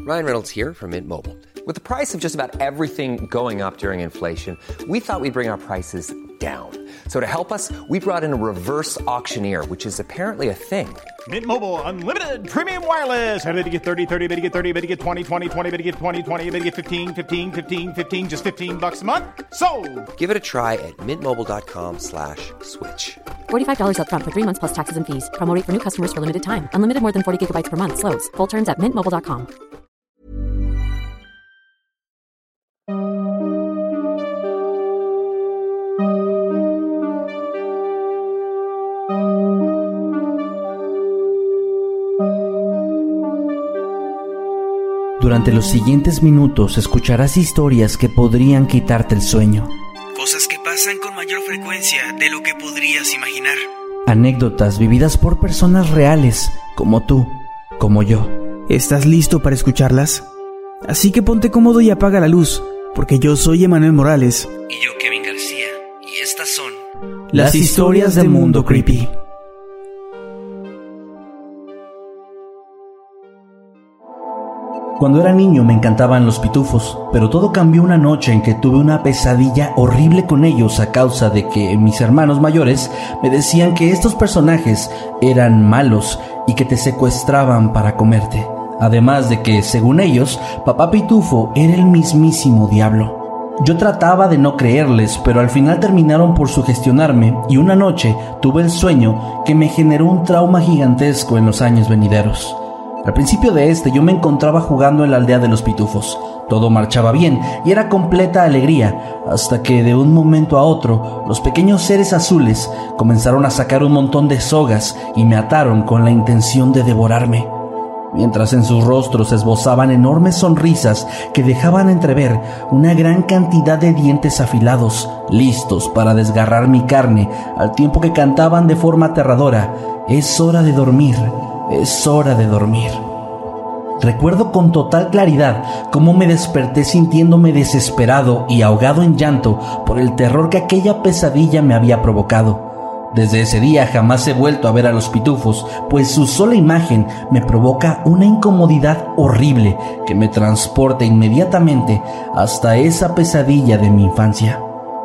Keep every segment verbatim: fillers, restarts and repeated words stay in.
Ryan Reynolds here from Mint Mobile. With the price of just about everything going up during inflation, we thought we'd bring our prices down. So to help us, we brought in a reverse auctioneer, which is apparently a thing. Mint Mobile Unlimited Premium Wireless. How to get thirty, thirty, how to get thirty, how to get twenty, twenty, twenty, how to get twenty, twenty, how to get fifteen, fifteen, fifteen, fifteen, just fifteen bucks a month? Sold! Give it a try at mintmobile.com slash switch. forty-five dollars up front for three months plus taxes and fees. Promo rate for new customers for limited time. Unlimited more than forty gigabytes per month. Slows full terms at mint mobile dot com. Durante los siguientes minutos escucharás historias que podrían quitarte el sueño. Cosas que pasan con mayor frecuencia de lo que podrías imaginar. Anécdotas vividas por personas reales, como tú, como yo. ¿Estás listo para escucharlas? Así que ponte cómodo y apaga la luz, porque yo soy Emanuel Morales. Y yo, Kevin García. Y estas son... Las, Las historias de Mundo Creepy. Cuando era niño me encantaban los pitufos, pero todo cambió una noche en que tuve una pesadilla horrible con ellos a causa de que mis hermanos mayores me decían que estos personajes eran malos y que te secuestraban para comerte. Además de que, según ellos, Papá Pitufo era el mismísimo diablo. Yo trataba de no creerles, pero al final terminaron por sugestionarme y una noche tuve el sueño que me generó un trauma gigantesco en los años venideros. Al principio de este yo me encontraba jugando en la aldea de los pitufos. Todo marchaba bien y era completa alegría, hasta que de un momento a otro los pequeños seres azules comenzaron a sacar un montón de sogas y me ataron con la intención de devorarme. Mientras en sus rostros esbozaban enormes sonrisas que dejaban entrever una gran cantidad de dientes afilados, listos para desgarrar mi carne, al tiempo que cantaban de forma aterradora: «Es hora de dormir». Es hora de dormir. Recuerdo con total claridad cómo me desperté sintiéndome desesperado y ahogado en llanto por el terror que aquella pesadilla me había provocado. Desde ese día jamás he vuelto a ver a los pitufos, pues su sola imagen me provoca una incomodidad horrible que me transporta inmediatamente hasta esa pesadilla de mi infancia.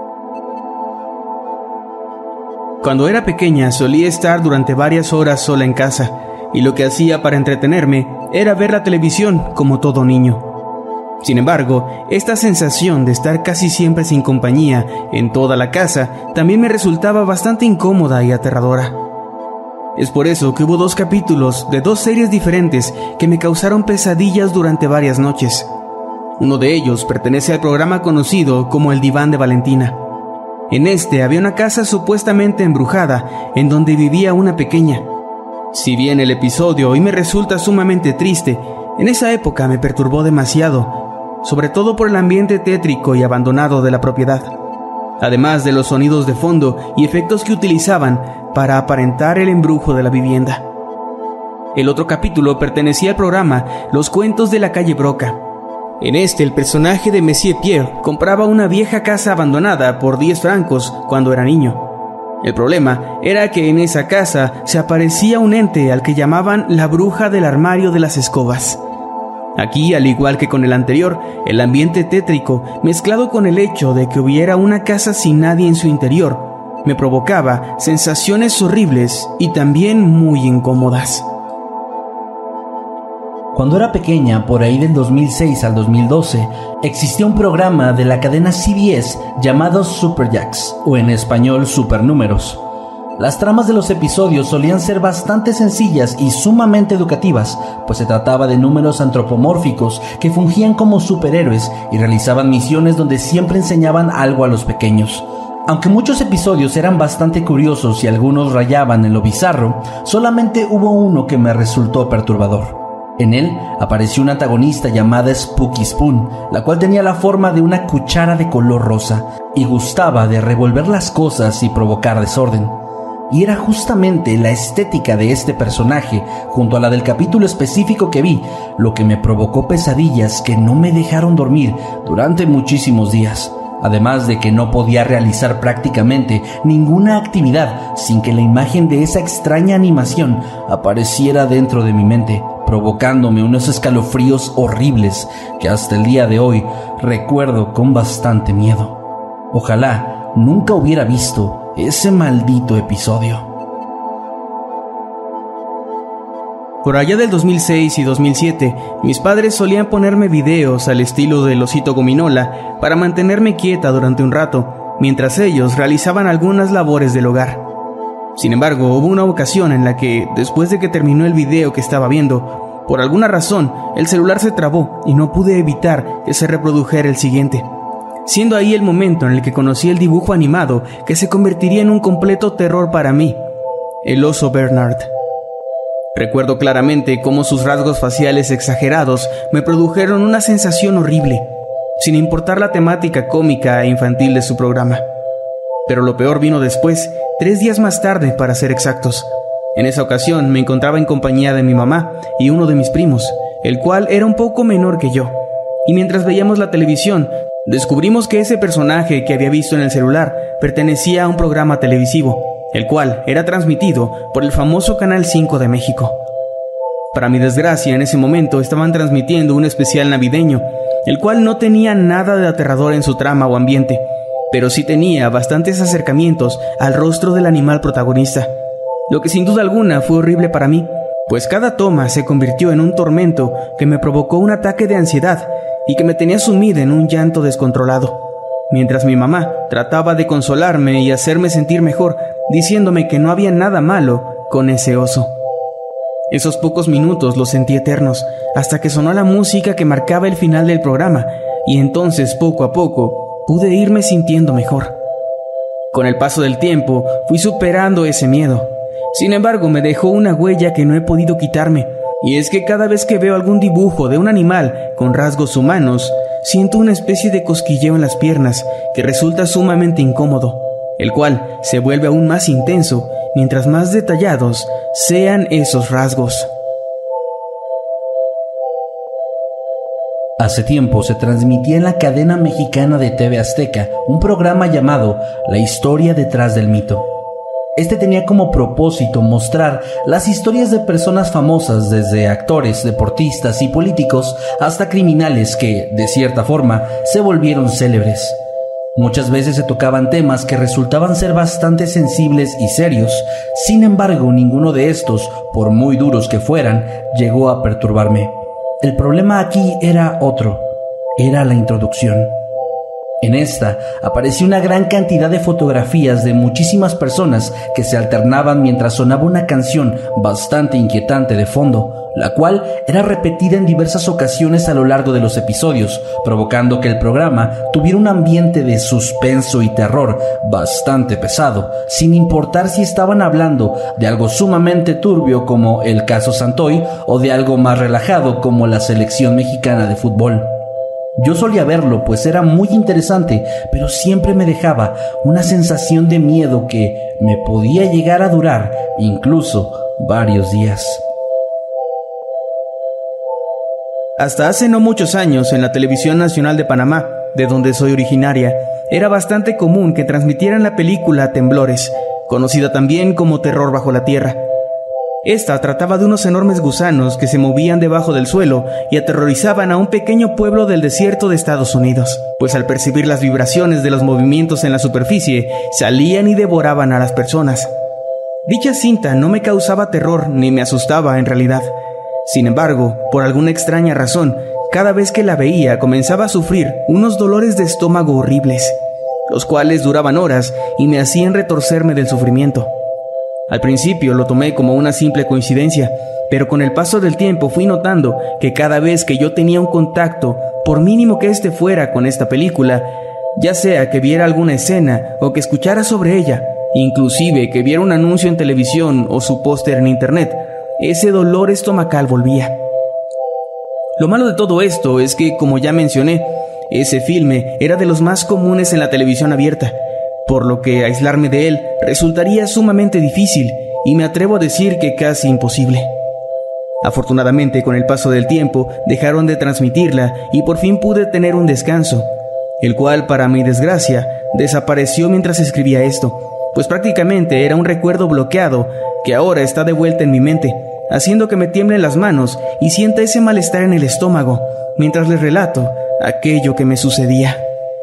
Cuando era pequeña solía estar durante varias horas sola en casa, y lo que hacía para entretenerme era ver la televisión como todo niño. Sin embargo, esta sensación de estar casi siempre sin compañía en toda la casa también me resultaba bastante incómoda y aterradora. Es por eso que hubo dos capítulos de dos series diferentes que me causaron pesadillas durante varias noches. Uno de ellos pertenece al programa conocido como El Diván de Valentina. En este había una casa supuestamente embrujada en donde vivía una pequeña. Si bien el episodio hoy me resulta sumamente triste, en esa época me perturbó demasiado, sobre todo por el ambiente tétrico y abandonado de la propiedad, además de los sonidos de fondo y efectos que utilizaban para aparentar el embrujo de la vivienda. El otro capítulo pertenecía al programa Los Cuentos de la Calle Broca. En este, el personaje de Monsieur Pierre compraba una vieja casa abandonada por diez francos cuando era niño. El problema era que en esa casa se aparecía un ente al que llamaban la bruja del armario de las escobas. Aquí, al igual que con el anterior, el ambiente tétrico, mezclado con el hecho de que hubiera una casa sin nadie en su interior, me provocaba sensaciones horribles y también muy incómodas. Cuando era pequeña, por ahí del dos mil seis al dos mil doce, existía un programa de la cadena C B S llamado Superjacks, o en español Supernúmeros. Las tramas de los episodios solían ser bastante sencillas y sumamente educativas, pues se trataba de números antropomórficos que fungían como superhéroes y realizaban misiones donde siempre enseñaban algo a los pequeños. Aunque muchos episodios eran bastante curiosos y algunos rayaban en lo bizarro, solamente hubo uno que me resultó perturbador. En él apareció una antagonista llamada Spooky Spoon, la cual tenía la forma de una cuchara de color rosa y gustaba de revolver las cosas y provocar desorden. Y era justamente la estética de este personaje, junto a la del capítulo específico que vi, lo que me provocó pesadillas que no me dejaron dormir durante muchísimos días. Además de que no podía realizar prácticamente ninguna actividad sin que la imagen de esa extraña animación apareciera dentro de mi mente, provocándome unos escalofríos horribles que hasta el día de hoy recuerdo con bastante miedo. Ojalá nunca hubiera visto ese maldito episodio. Por allá del dos mil seis y dos mil siete, mis padres solían ponerme videos al estilo del osito gominola para mantenerme quieta durante un rato, mientras ellos realizaban algunas labores del hogar. Sin embargo, hubo una ocasión en la que, después de que terminó el video que estaba viendo, por alguna razón, el celular se trabó y no pude evitar que se reprodujera el siguiente, siendo ahí el momento en el que conocí el dibujo animado que se convertiría en un completo terror para mí, el oso Bernard. Recuerdo claramente cómo sus rasgos faciales exagerados me produjeron una sensación horrible, sin importar la temática cómica e infantil de su programa. Pero lo peor vino después, tres días más tarde para ser exactos. En esa ocasión me encontraba en compañía de mi mamá y uno de mis primos, el cual era un poco menor que yo. Y mientras veíamos la televisión, descubrimos que ese personaje que había visto en el celular pertenecía a un programa televisivo, el cual era transmitido por el famoso Canal cinco de México. Para mi desgracia, en ese momento estaban transmitiendo un especial navideño, el cual no tenía nada de aterrador en su trama o ambiente, pero sí tenía bastantes acercamientos al rostro del animal protagonista, lo que sin duda alguna fue horrible para mí, pues cada toma se convirtió en un tormento que me provocó un ataque de ansiedad y que me tenía sumida en un llanto descontrolado, mientras mi mamá trataba de consolarme y hacerme sentir mejor, diciéndome que no había nada malo con ese oso. Esos pocos minutos los sentí eternos, hasta que sonó la música que marcaba el final del programa, y entonces poco a poco pude irme sintiendo mejor. Con el paso del tiempo fui superando ese miedo. Sin embargo, me dejó una huella que no he podido quitarme, y es que cada vez que veo algún dibujo de un animal con rasgos humanos, siento una especie de cosquilleo en las piernas que resulta sumamente incómodo, el cual se vuelve aún más intenso mientras más detallados sean esos rasgos. Hace tiempo se transmitía en la cadena mexicana de T V Azteca un programa llamado La historia detrás del mito. Este tenía como propósito mostrar las historias de personas famosas, desde actores, deportistas y políticos hasta criminales que, de cierta forma, se volvieron célebres. Muchas veces se tocaban temas que resultaban ser bastante sensibles y serios. Sin embargo, ninguno de estos, por muy duros que fueran, llegó a perturbarme. El problema aquí era otro, era la introducción. En esta apareció una gran cantidad de fotografías de muchísimas personas que se alternaban mientras sonaba una canción bastante inquietante de fondo, la cual era repetida en diversas ocasiones a lo largo de los episodios, provocando que el programa tuviera un ambiente de suspenso y terror bastante pesado, sin importar si estaban hablando de algo sumamente turbio como el caso Santoy o de algo más relajado como la selección mexicana de fútbol. Yo solía verlo, pues era muy interesante, pero siempre me dejaba una sensación de miedo que me podía llegar a durar incluso varios días. Hasta hace no muchos años, en la Televisión Nacional de Panamá, de donde soy originaria, era bastante común que transmitieran la película Temblores, conocida también como Terror bajo la tierra. Esta trataba de unos enormes gusanos que se movían debajo del suelo y aterrorizaban a un pequeño pueblo del desierto de Estados Unidos, pues al percibir las vibraciones de los movimientos en la superficie, salían y devoraban a las personas. Dicha cinta no me causaba terror ni me asustaba en realidad. Sin embargo, por alguna extraña razón, cada vez que la veía comenzaba a sufrir unos dolores de estómago horribles, los cuales duraban horas y me hacían retorcerme del sufrimiento. Al principio lo tomé como una simple coincidencia, pero con el paso del tiempo fui notando que cada vez que yo tenía un contacto, por mínimo que éste fuera con esta película, ya sea que viera alguna escena o que escuchara sobre ella, inclusive que viera un anuncio en televisión o su póster en internet, ese dolor estomacal volvía. Lo malo de todo esto es que, como ya mencioné, ese filme era de los más comunes en la televisión abierta, por lo que aislarme de él resultaría sumamente difícil y me atrevo a decir que casi imposible. Afortunadamente, con el paso del tiempo dejaron de transmitirla y por fin pude tener un descanso, el cual, para mi desgracia, desapareció mientras escribía esto, pues prácticamente era un recuerdo bloqueado que ahora está de vuelta en mi mente, haciendo que me tiemblen las manos y sienta ese malestar en el estómago, mientras les relato aquello que me sucedía.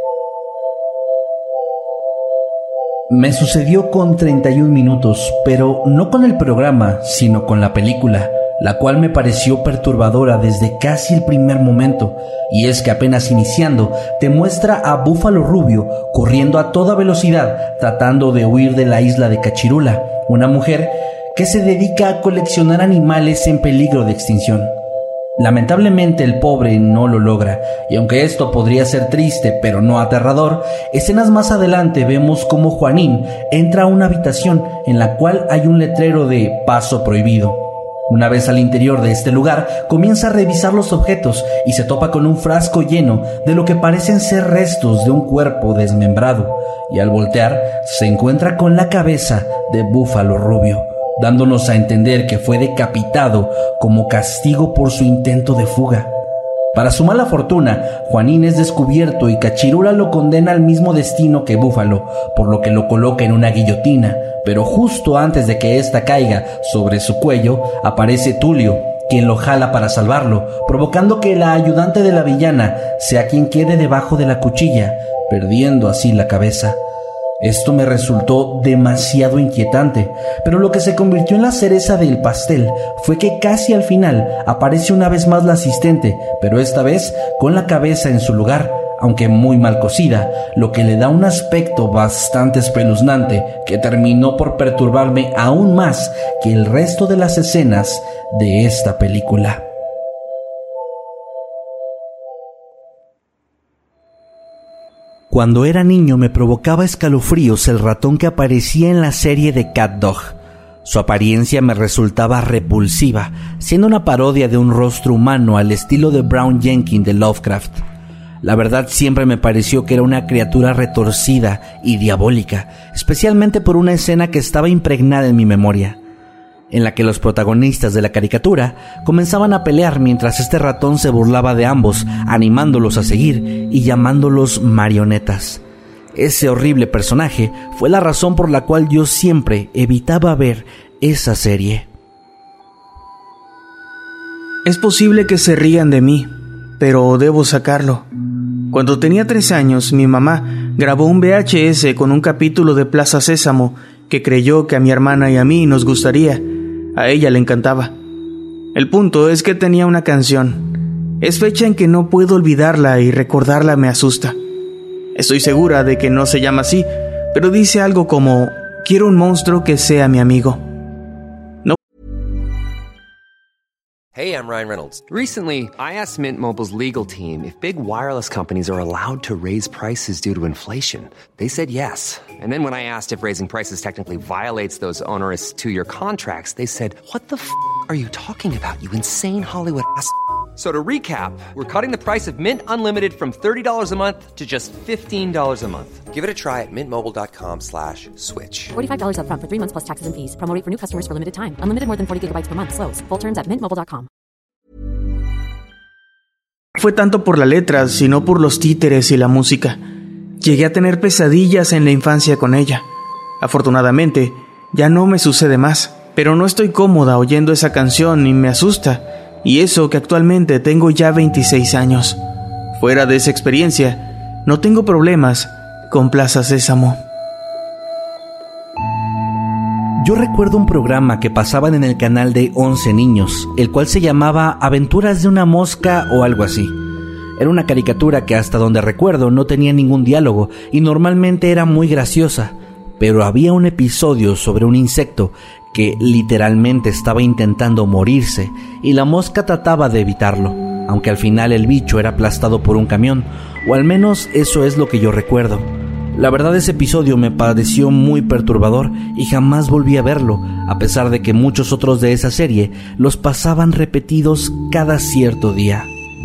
Me sucedió con treinta y un minutos, pero no con el programa, sino con la película, la cual me pareció perturbadora desde casi el primer momento, y es que apenas iniciando te muestra a Búfalo Rubio corriendo a toda velocidad tratando de huir de la isla de Cachirula, una mujer que se dedica a coleccionar animales en peligro de extinción. Lamentablemente el pobre no lo logra, y aunque esto podría ser triste pero no aterrador, escenas más adelante vemos cómo Juanín entra a una habitación en la cual hay un letrero de paso prohibido. Una vez al interior de este lugar, comienza a revisar los objetos y se topa con un frasco lleno de lo que parecen ser restos de un cuerpo desmembrado, y al voltear se encuentra con la cabeza de Búfalo Rubio, dándonos a entender que fue decapitado como castigo por su intento de fuga. Para su mala fortuna, Juanín es descubierto y Cachirula lo condena al mismo destino que Búfalo, por lo que lo coloca en una guillotina, pero justo antes de que ésta caiga sobre su cuello, aparece Tulio, quien lo jala para salvarlo, provocando que la ayudante de la villana sea quien quede debajo de la cuchilla, perdiendo así la cabeza. Esto me resultó demasiado inquietante, pero lo que se convirtió en la cereza del pastel fue que casi al final aparece una vez más la asistente, pero esta vez con la cabeza en su lugar, aunque muy mal cocida, lo que le da un aspecto bastante espeluznante que terminó por perturbarme aún más que el resto de las escenas de esta película. Cuando era niño me provocaba escalofríos el ratón que aparecía en la serie de Cat Dog. Su apariencia me resultaba repulsiva, siendo una parodia de un rostro humano al estilo de Brown Jenkins de Lovecraft. La verdad siempre me pareció que era una criatura retorcida y diabólica, especialmente por una escena que estaba impregnada en mi memoria, en la que los protagonistas de la caricatura comenzaban a pelear mientras este ratón se burlaba de ambos, animándolos a seguir y llamándolos marionetas. Ese horrible personaje fue la razón por la cual yo siempre evitaba ver esa serie. Es posible que se rían de mí, pero debo sacarlo. Cuando tenía tres años, mi mamá grabó un V H S con un capítulo de Plaza Sésamo que creyó que a mi hermana y a mí nos gustaría. A ella le encantaba. El punto es que tenía una canción. Es fecha en que no puedo olvidarla y recordarla me asusta. Estoy segura de que no se llama así, pero dice algo como: quiero un monstruo que sea mi amigo. No. Hey, I'm Ryan Reynolds. Recently, I asked Mint Mobile's legal team if big wireless companies are allowed to raise prices due to inflation. They said yes. And then when I asked if raising prices technically violates those onerous two-year contracts, they said, what the f*** are you talking about, you insane Hollywood ass f- So to recap, we're cutting the price of Mint Unlimited from thirty dollars a month to just fifteen dollars a month. Give it a try at mintmobile.com slash switch. forty-five dollars up front for three months plus taxes and fees. Promo rate for new customers for limited time. Unlimited more than forty gigabytes per month. Slows full terms at mint mobile dot com. Fue tanto por la letra, sino por los títeres y la música. Llegué a tener pesadillas en la infancia con ella. Afortunadamente, ya no me sucede más, pero no estoy cómoda oyendo esa canción y me asusta. Y eso que actualmente tengo ya veintiséis años. Fuera de esa experiencia, no tengo problemas con Plaza Sésamo. Yo recuerdo un programa que pasaban en el canal de once niños, el cual se llamaba Aventuras de una mosca o algo así. Era una caricatura que hasta donde recuerdo no tenía ningún diálogo y normalmente era muy graciosa, pero había un episodio sobre un insecto que literalmente estaba intentando morirse y la mosca trataba de evitarlo, aunque al final el bicho era aplastado por un camión, o al menos eso es lo que yo recuerdo. La verdad, ese episodio me pareció muy perturbador y jamás volví a verlo, a pesar de que muchos otros de esa serie los pasaban repetidos cada cierto día.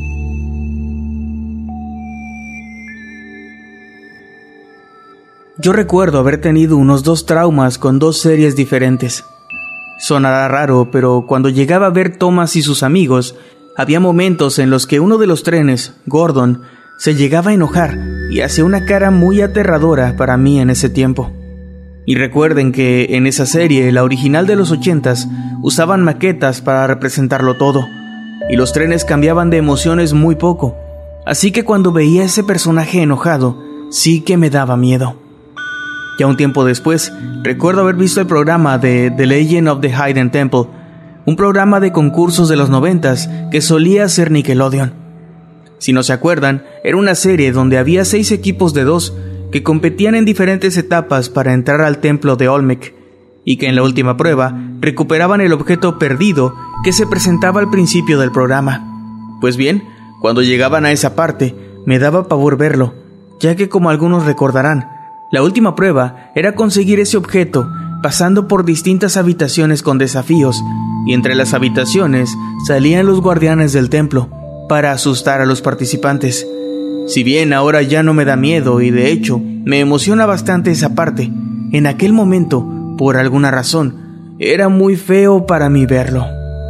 Yo recuerdo haber tenido unos dos traumas con dos series diferentes. Sonará raro, pero cuando llegaba a ver Thomas y sus amigos, había momentos en los que uno de los trenes, Gordon, se llegaba a enojar y hacía una cara muy aterradora para mí en ese tiempo. Y recuerden que en esa serie, la original de los ochentas, usaban maquetas para representarlo todo, y los trenes cambiaban de emociones muy poco, así que cuando veía a ese personaje enojado, sí que me daba miedo. Ya un tiempo después, recuerdo haber visto el programa de The Legend of the Hidden Temple, un programa de concursos de los noventas que solía hacer Nickelodeon. Si no se acuerdan, era una serie donde había seis equipos de dos que competían en diferentes etapas para entrar al templo de Olmec, y que en la última prueba recuperaban el objeto perdido que se presentaba al principio del programa. Pues bien, cuando llegaban a esa parte, me daba pavor verlo, ya que como algunos recordarán, la última prueba era conseguir ese objeto pasando por distintas habitaciones con desafíos, y entre las habitaciones salían los guardianes del templo para asustar a los participantes. Si bien ahora ya no me da miedo y de hecho me emociona bastante esa parte, en aquel momento, por alguna razón, era muy feo para mí verlo.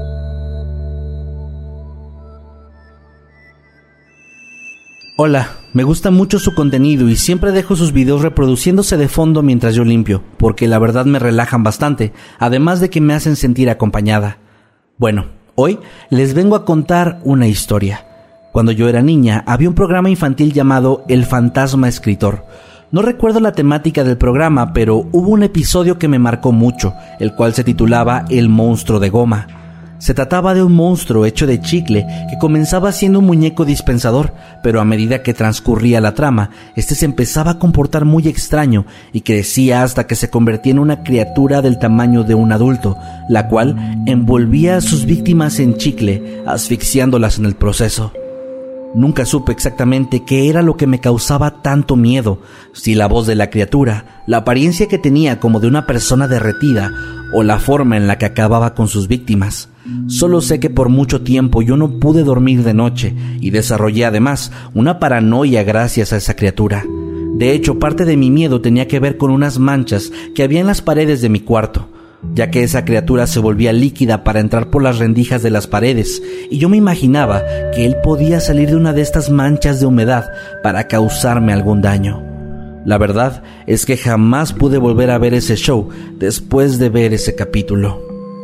Hola, me gusta mucho su contenido y siempre dejo sus videos reproduciéndose de fondo mientras yo limpio, porque la verdad me relajan bastante, además de que me hacen sentir acompañada. Bueno, hoy les vengo a contar una historia. Cuando yo era niña, había un programa infantil llamado El Fantasma Escritor. No recuerdo la temática del programa, pero hubo un episodio que me marcó mucho, el cual se titulaba El Monstruo de Goma. Se trataba de un monstruo hecho de chicle que comenzaba siendo un muñeco dispensador, pero a medida que transcurría la trama, este se empezaba a comportar muy extraño y crecía hasta que se convertía en una criatura del tamaño de un adulto, la cual envolvía a sus víctimas en chicle, asfixiándolas en el proceso. Nunca supe exactamente qué era lo que me causaba tanto miedo, si la voz de la criatura, la apariencia que tenía como de una persona derretida o la forma en la que acababa con sus víctimas. Solo sé que por mucho tiempo yo no pude dormir de noche y desarrollé además una paranoia gracias a esa criatura. De hecho, parte de mi miedo tenía que ver con unas manchas que había en las paredes de mi cuarto, ya que esa criatura se volvía líquida para entrar por las rendijas de las paredes, y yo me imaginaba que él podía salir de una de estas manchas de humedad para causarme algún daño. La verdad es que jamás pude volver a ver ese show después de ver ese capítulo.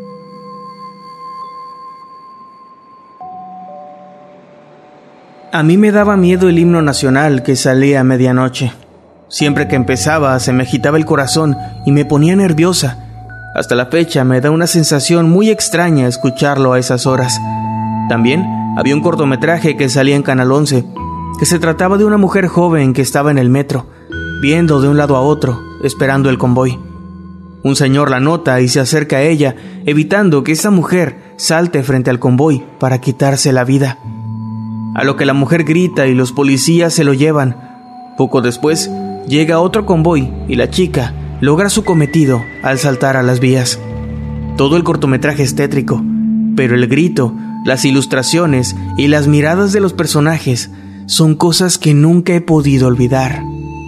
A mí me daba miedo el himno nacional que salía a medianoche. Siempre que empezaba se me agitaba el corazón y me ponía nerviosa. Hasta la fecha me da una sensación muy extraña escucharlo a esas horas. También había un cortometraje que salía en Canal once, que se trataba de una mujer joven que estaba en el metro, viendo de un lado a otro, esperando el convoy. Un señor la nota y se acerca a ella, evitando que esa mujer salte frente al convoy para quitarse la vida. A lo que la mujer grita y los policías se lo llevan. Poco después, llega otro convoy y la chica logra su cometido al saltar a las vías. Todo el cortometraje es tétrico, pero el grito, las ilustraciones y las miradas de los personajes son cosas que nunca he podido olvidar.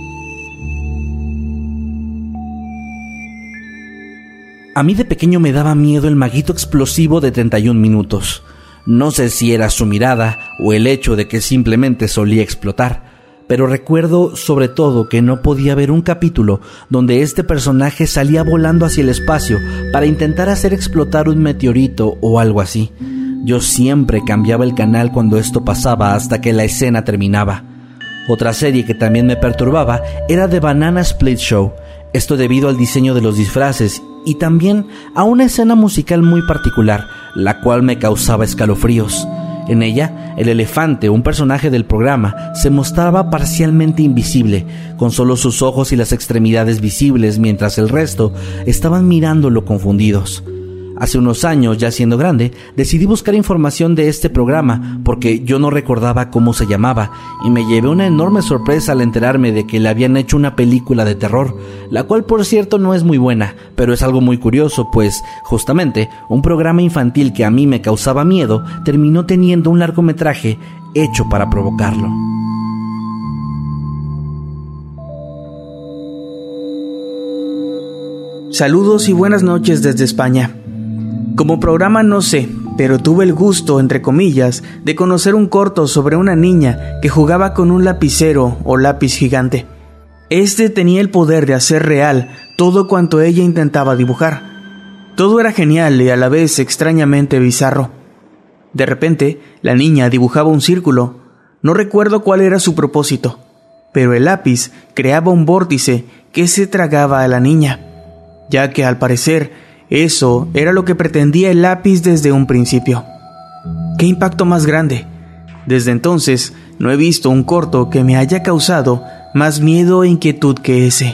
A mí de pequeño me daba miedo el maguito explosivo de treinta y un minutos. No sé si era su mirada o el hecho de que simplemente solía explotar, pero recuerdo sobre todo que no podía ver un capítulo donde este personaje salía volando hacia el espacio para intentar hacer explotar un meteorito o algo así. Yo siempre cambiaba el canal cuando esto pasaba hasta que la escena terminaba. Otra serie que también me perturbaba era The Banana Split Show, esto debido al diseño de los disfraces y también a una escena musical muy particular, la cual me causaba escalofríos. En ella, el elefante, un personaje del programa, se mostraba parcialmente invisible, con solo sus ojos y las extremidades visibles, mientras el resto estaban mirándolo confundidos. Hace unos años, ya siendo grande, decidí buscar información de este programa porque yo no recordaba cómo se llamaba y me llevé una enorme sorpresa al enterarme de que le habían hecho una película de terror, la cual por cierto no es muy buena, pero es algo muy curioso, pues justamente un programa infantil que a mí me causaba miedo terminó teniendo un largometraje hecho para provocarlo. Saludos y buenas noches desde España. Como programa no sé, pero tuve el gusto, entre comillas, de conocer un corto sobre una niña que jugaba con un lapicero o lápiz gigante. Este tenía el poder de hacer real todo cuanto ella intentaba dibujar. Todo era genial y a la vez extrañamente bizarro. De repente, la niña dibujaba un círculo. No recuerdo cuál era su propósito, pero el lápiz creaba un vórtice que se tragaba a la niña, ya que al parecer eso era lo que pretendía el lápiz desde un principio. ¡Qué impacto más grande! Desde entonces no he visto un corto que me haya causado más miedo e inquietud que ese.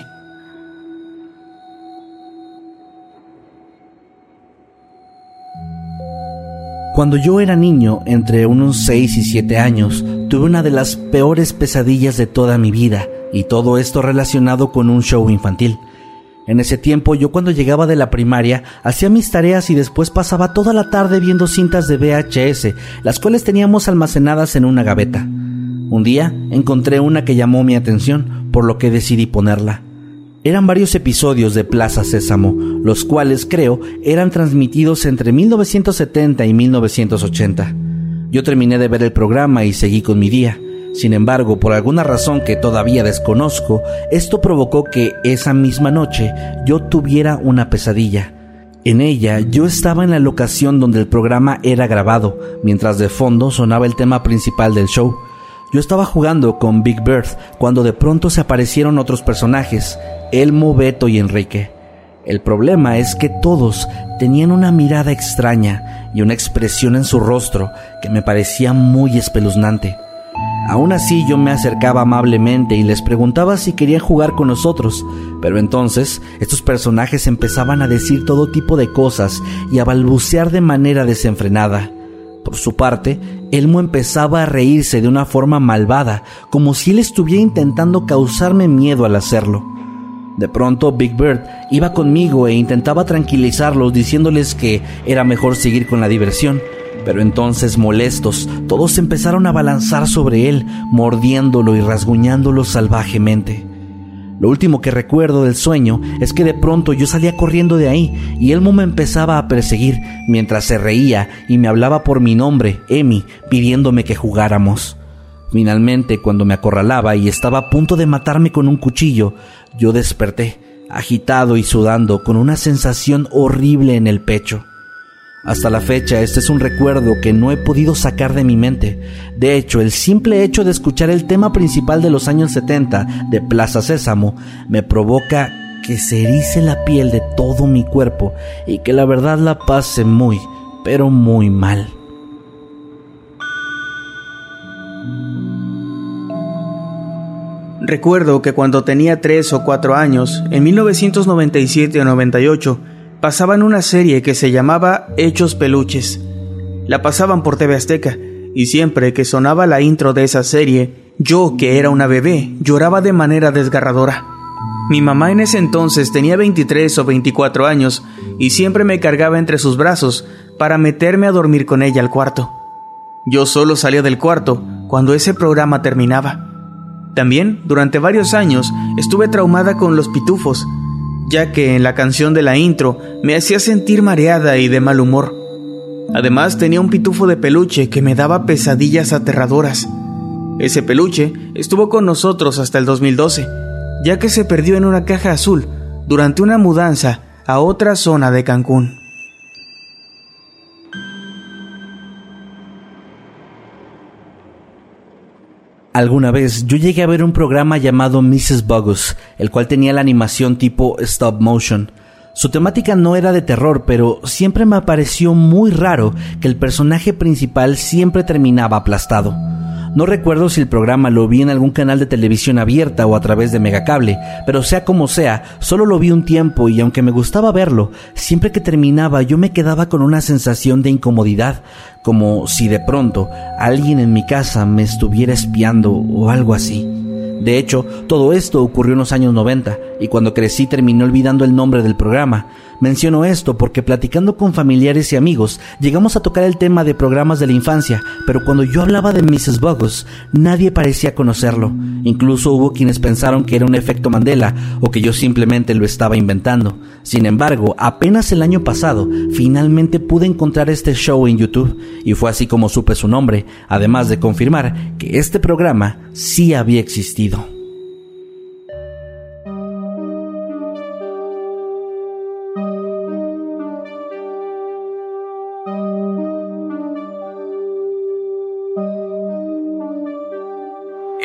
Cuando yo era niño, entre unos seis y siete años, tuve una de las peores pesadillas de toda mi vida, y todo esto relacionado con un show infantil. En ese tiempo, yo cuando llegaba de la primaria, hacía mis tareas y después pasaba toda la tarde viendo cintas de V H S, las cuales teníamos almacenadas en una gaveta. Un día, encontré una que llamó mi atención, por lo que decidí ponerla. Eran varios episodios de Plaza Sésamo, los cuales, creo, eran transmitidos entre mil novecientos setenta y mil novecientos ochenta. Yo terminé de ver el programa y seguí con mi día. Sin embargo, por alguna razón que todavía desconozco, esto provocó que esa misma noche yo tuviera una pesadilla. En ella, yo estaba en la locación donde el programa era grabado, mientras de fondo sonaba el tema principal del show. Yo estaba jugando con Big Bird cuando de pronto se aparecieron otros personajes, Elmo, Beto y Enrique. El problema es que todos tenían una mirada extraña y una expresión en su rostro que me parecía muy espeluznante. Aún así yo me acercaba amablemente y les preguntaba si querían jugar con nosotros, pero entonces estos personajes empezaban a decir todo tipo de cosas y a balbucear de manera desenfrenada. Por su parte, Elmo empezaba a reírse de una forma malvada, como si él estuviera intentando causarme miedo al hacerlo. De pronto, Big Bird iba conmigo e intentaba tranquilizarlos diciéndoles que era mejor seguir con la diversión, pero entonces, molestos, todos empezaron a balanzar sobre él, mordiéndolo y rasguñándolo salvajemente. Lo último que recuerdo del sueño es que de pronto yo salía corriendo de ahí y Elmo me empezaba a perseguir mientras se reía y me hablaba por mi nombre, Emi, pidiéndome que jugáramos. Finalmente, cuando me acorralaba y estaba a punto de matarme con un cuchillo, yo desperté, agitado y sudando, con una sensación horrible en el pecho. Hasta la fecha, este es un recuerdo que no he podido sacar de mi mente. De hecho, el simple hecho de escuchar el tema principal de los años setenta de Plaza Sésamo me provoca que se erice la piel de todo mi cuerpo y que la verdad la pase muy, pero muy mal. Recuerdo que cuando tenía tres o cuatro años, en mil novecientos noventa y siete o noventa y ocho, pasaban una serie que se llamaba Hechos Peluches. La pasaban por T V Azteca, y siempre que sonaba la intro de esa serie, yo, que era una bebé, lloraba de manera desgarradora. Mi mamá en ese entonces tenía veintitrés o veinticuatro años, y siempre me cargaba entre sus brazos para meterme a dormir con ella al cuarto. Yo solo salía del cuarto cuando ese programa terminaba. También, durante varios años, estuve traumada con los pitufos, ya que en la canción de la intro me hacía sentir mareada y de mal humor. Además, tenía un pitufo de peluche que me daba pesadillas aterradoras. Ese peluche estuvo con nosotros hasta el dos mil doce, ya que se perdió en una caja azul durante una mudanza a otra zona de Cancún. Alguna vez yo llegué a ver un programa llamado missus Bogus, el cual tenía la animación tipo stop motion. Su temática no era de terror, pero siempre me pareció muy raro que el personaje principal siempre terminaba aplastado. No recuerdo si el programa lo vi en algún canal de televisión abierta o a través de Megacable, pero sea como sea, solo lo vi un tiempo y aunque me gustaba verlo, siempre que terminaba yo me quedaba con una sensación de incomodidad, como si de pronto alguien en mi casa me estuviera espiando o algo así. De hecho, todo esto ocurrió en los años noventa, y cuando crecí terminé olvidando el nombre del programa. Menciono esto porque platicando con familiares y amigos, llegamos a tocar el tema de programas de la infancia, pero cuando yo hablaba de missus Bogus, nadie parecía conocerlo. Incluso hubo quienes pensaron que era un efecto Mandela, o que yo simplemente lo estaba inventando. Sin embargo, apenas el año pasado, finalmente pude encontrar este show en YouTube, y fue así como supe su nombre, además de confirmar que este programa sí había existido.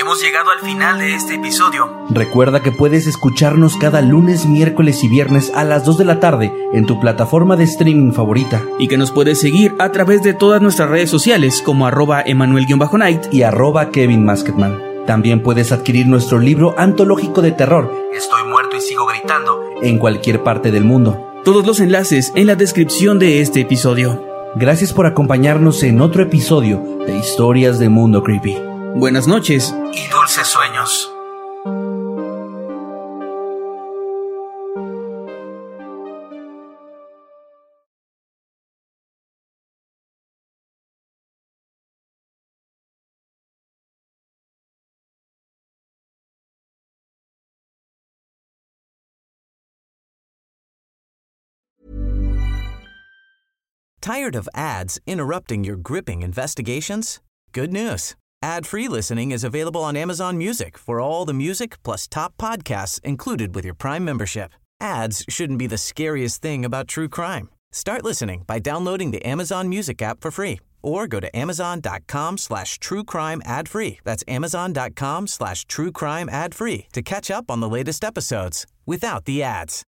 Hemos llegado al final de este episodio. Recuerda que puedes escucharnos cada lunes, miércoles y viernes a las dos de la tarde en tu plataforma de streaming favorita. Y que nos puedes seguir a través de todas nuestras redes sociales como arroba Emanuel-Night y arroba Kevin Masketman. También puedes adquirir nuestro libro antológico de terror, Estoy muerto y sigo gritando, en cualquier parte del mundo. Todos los enlaces en la descripción de este episodio. Gracias por acompañarnos en otro episodio de Historias de Mundo Creepy. Buenas noches y dulces sueños. Tired of ads interrupting your gripping investigations? Good news. Ad-free listening is available on Amazon Music for all the music plus top podcasts included with your Prime membership. Ads shouldn't be the scariest thing about true crime. Start listening by downloading the Amazon Music app for free or go to amazon.com slash true crime ad free. That's amazon.com slash true crime ad free to catch up on the latest episodes without the ads.